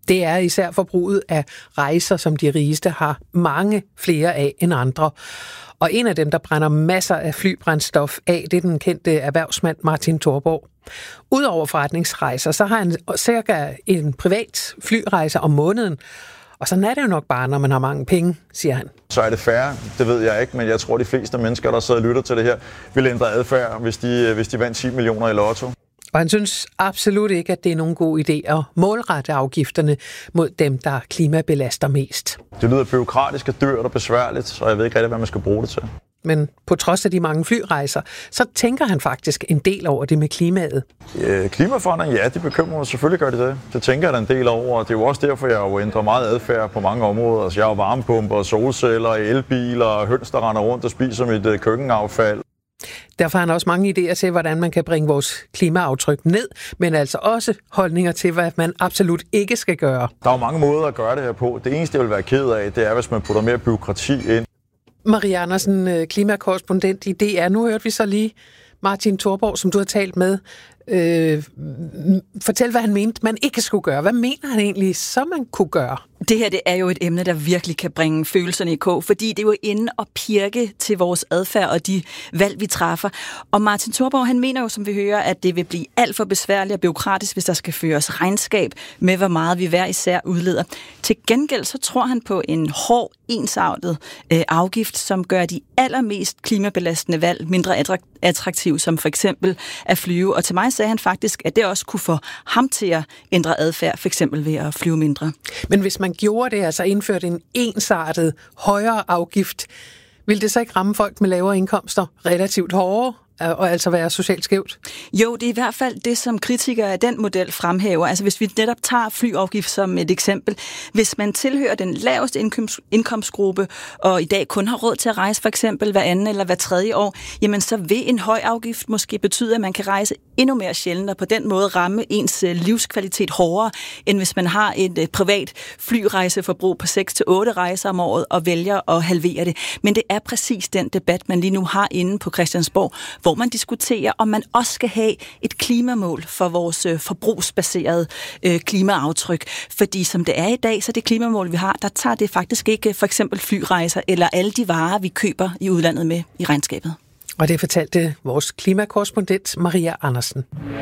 Det er især forbruget af rejser, som de rigeste har mange flere af end andre. Og en af dem, der brænder masser af flybrændstof af, det er den kendte erhvervsmand Martin Thorborg. Udover forretningsrejser, så har han cirka en privat flyrejse om måneden. Og sådan er det jo nok bare, når man har mange penge, siger han. Så er det fair, det ved jeg ikke, men jeg tror, de fleste mennesker, der sidder og lytter til det her, vil ændre adfærd, hvis de, hvis de vandt ti millioner i lotto. Og han synes absolut ikke, at det er nogen god idé at målrette afgifterne mod dem, der klimabelaster mest. Det lyder bureaukratisk og dyrt og besværligt, og jeg ved ikke rigtig, hvad man skal bruge det til. Men på trods af de mange flyrejser, så tænker han faktisk en del over det med klimaet. Ja, klimaforandring, ja, det bekymrer mig. Selvfølgelig gør det det. Det tænker jeg da en del over, og det er jo også derfor, jeg jo ændrer meget adfærd på mange områder. Altså, jeg har jo varmepumper, solceller, elbiler, høns, der render rundt og spiser mit køkkenaffald. Derfor har han også mange idéer til, hvordan man kan bringe vores klimaaftryk ned, men altså også holdninger til, hvad man absolut ikke skal gøre. Der er jo mange måder at gøre det her på. Det eneste, jeg vil være ked af, det er, hvis man putter mere bureaukrati ind. Marie Andersen, klimakorrespondent i D R. Nu hørte vi så lige Martin Thorborg, som du har talt med. Øh, fortæl, hvad han mente, man ikke skulle gøre. Hvad mener han egentlig, så man kunne gøre? Det her det er jo et emne, der virkelig kan bringe følelserne i kog, fordi det er jo inde og pirke til vores adfærd og de valg, vi træffer. Og Martin Thorborg, han mener jo, som vi hører, at det vil blive alt for besværligt og bureaukratisk, hvis der skal føres regnskab med, hvor meget vi hver især udleder. Til gengæld så tror han på en hård, ensartet øh, afgift, som gør de allermest klimabelastende valg mindre attraktive, som for eksempel at flyve. Og til mig sagde han faktisk, at det også kunne få ham til at ændre adfærd, for eksempel ved at flyve mindre. Men hvis man gjorde det, altså indførte en ensartet højere afgift, ville det så ikke ramme folk med lavere indkomster relativt hårdere? Og altså være socialt skævt? Jo, det er i hvert fald det, som kritikere af den model fremhæver. Altså hvis vi netop tager flyafgift som et eksempel. Hvis man tilhører den laveste indkomst, indkomstgruppe, og i dag kun har råd til at rejse for eksempel hver anden eller hver tredje år, jamen så vil en høj afgift måske betyde, at man kan rejse endnu mere sjældent, og på den måde ramme ens livskvalitet hårdere, end hvis man har et privat flyrejseforbrug på seks til otte rejser om året og vælger at halvere det. Men det er præcis den debat, man lige nu har inde på Christiansborg, hvor man diskuterer, om man også skal have et klimamål for vores øh, forbrugsbaserede øh, klimaaftryk. Fordi som det er i dag, så det klimamål, vi har, der tager det faktisk ikke for eksempel flyrejser eller alle de varer, vi køber i udlandet med i regnskabet. Og det fortalte vores klimakorrespondent Maria Andersen.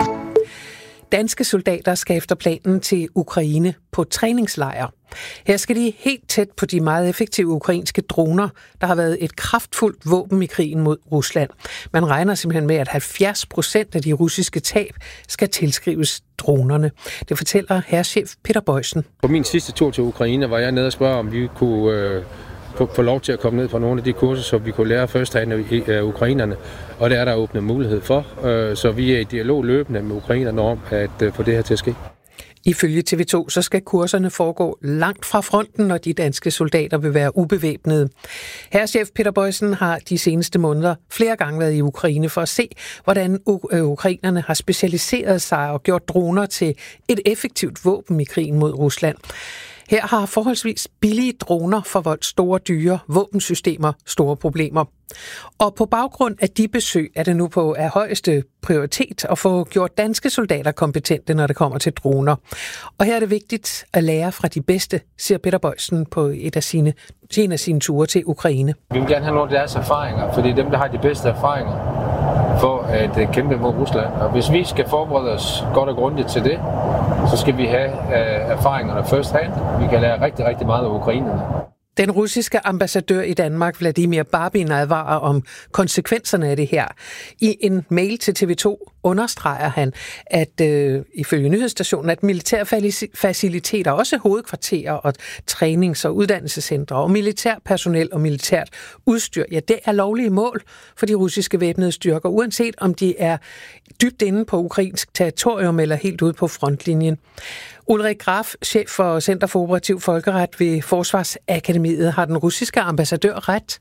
Danske soldater skal efter planen til Ukraine på træningslejr. Her skal de helt tæt på de meget effektive ukrainske droner, der har været et kraftfuldt våben i krigen mod Rusland. Man regner simpelthen med, at halvfjerds procent af de russiske tab skal tilskrives dronerne. Det fortæller herrechef Peter Boysen. På min sidste tur til Ukraine var jeg nede og spørge, om vi kunne øh, få, få lov til at komme ned på nogle af de kurser, så vi kunne lære firsthand af ukrainerne. Og det er der åbnet mulighed for, øh, så vi er i dialog løbende med ukrainerne om at øh, få det her til at ske. Ifølge T V to så skal kurserne foregå langt fra fronten, når de danske soldater vil være ubevæbnede. Herrechef Peter Boysen har de seneste måneder flere gange været i Ukraine for at se, hvordan ukrainerne har specialiseret sig og gjort droner til et effektivt våben i krigen mod Rusland. Her har forholdsvis billige droner forvoldt store dyre våbensystemer store problemer. Og på baggrund af de besøg er det nu på af højeste prioritet at få gjort danske soldater kompetente, når det kommer til droner. Og her er det vigtigt at lære fra de bedste, siger Peter Boysen på et af sine, en af sine ture til Ukraine. Vi vil gerne have nogle af deres erfaringer, for det er dem, der har de bedste erfaringer for at kæmpe mod Rusland. Og hvis vi skal forberede os godt og grundigt til det, så skal vi have erfaringerne first hand. Vi kan lære rigtig, rigtig meget af ukrainerne. Den russiske ambassadør i Danmark, Vladimir Barbin, advarer om konsekvenserne af det her. I en mail til T V to understreger han, at øh, ifølge nyhedsstationen, at militære faciliteter, også hovedkvarterer og trænings- og uddannelsescentre og militær personel og militært udstyr, ja, det er lovlige mål for de russiske væbnede styrker, uanset om de er dybt inde på ukrainsk territorium eller helt ude på frontlinjen. Ulrik Graf, chef for Center for Operativ Folkeret ved Forsvarsakademiet, har den russiske ambassadør ret?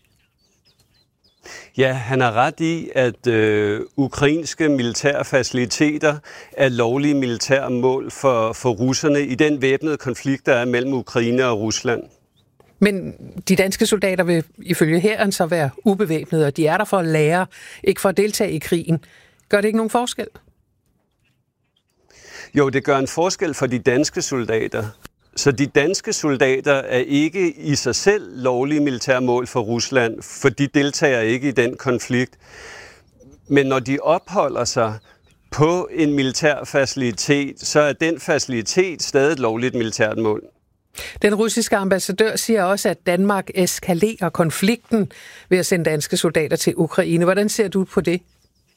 Ja, han har ret i, at øh, ukrainske militære faciliteter er lovlige militære mål for, for russerne i den væbnede konflikt, der er mellem Ukraine og Rusland. Men de danske soldater vil ifølge hæren så være ubevæbnede, og de er der for at lære, ikke for at deltage i krigen. Gør det ikke nogen forskel? Jo, det gør en forskel for de danske soldater. Så de danske soldater er ikke i sig selv lovlige militære mål for Rusland, for de deltager ikke i den konflikt. Men når de opholder sig på en militær facilitet, så er den facilitet stadig et lovligt militært mål. Den russiske ambassadør siger også, at Danmark eskalerer konflikten ved at sende danske soldater til Ukraine. Hvordan ser du på det?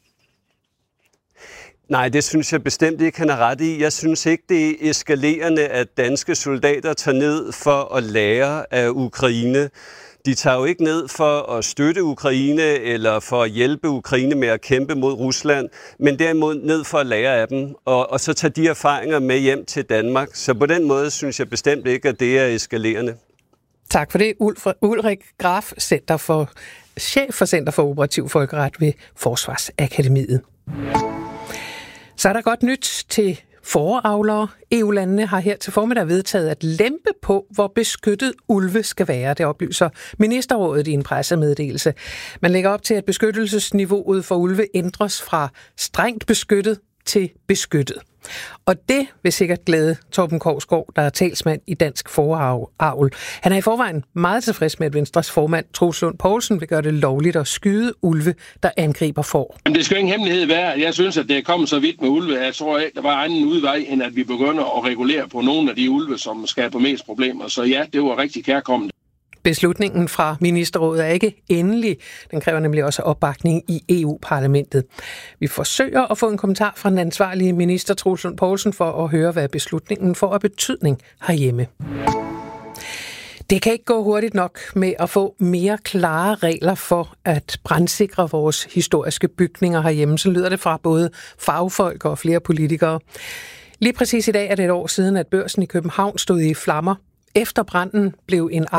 Nej, det synes jeg bestemt ikke, han har ret i. Jeg synes ikke, det er eskalerende, at danske soldater tager ned for at lære af Ukraine. De tager jo ikke ned for at støtte Ukraine eller for at hjælpe Ukraine med at kæmpe mod Rusland, men derimod ned for at lære af dem, og, og så tage de erfaringer med hjem til Danmark. Så på den måde synes jeg bestemt ikke, at det er eskalerende. Tak for det, Ulrik Graf, Center for, chef for Center for Operativ Folkeret ved Forsvarsakademiet. Så er der godt nyt til fåreavlere. E U-landene har her til formiddag vedtaget at lempe på, hvor beskyttet ulve skal være. Det oplyser Ministerrådet i en pressemeddelelse. Man lægger op til, at beskyttelsesniveauet for ulve ændres fra strengt beskyttet til beskyttet. Og det vil sikkert glæde Torben Korsgaard, der er talsmand i Dansk Fåreavl. Han er i forvejen meget tilfreds med, at Venstres formand, Troels Lund Poulsen, vil gøre det lovligt at skyde ulve, der angriber får. Jamen, det skal ingen hemmelighed være, at jeg synes, at det er kommet så vidt med ulve. Jeg tror ikke, der var anden udvej, end at vi begynder at regulere på nogle af de ulve, som skaber mest problemer. Så ja, det var rigtig kærkommende. Beslutningen fra Ministerrådet er ikke endelig. Den kræver nemlig også opbakning i E U-parlamentet. Vi forsøger at få en kommentar fra den ansvarlige minister Troels Lund Poulsen for at høre, hvad beslutningen får af betydning herhjemme. Det kan ikke gå hurtigt nok med at få mere klare regler for at brandsikre vores historiske bygninger herhjemme. Så lyder det fra både fagfolk og flere politikere. Lige præcis i dag er det et år siden, at Børsen i København stod i flammer. Efter branden blev en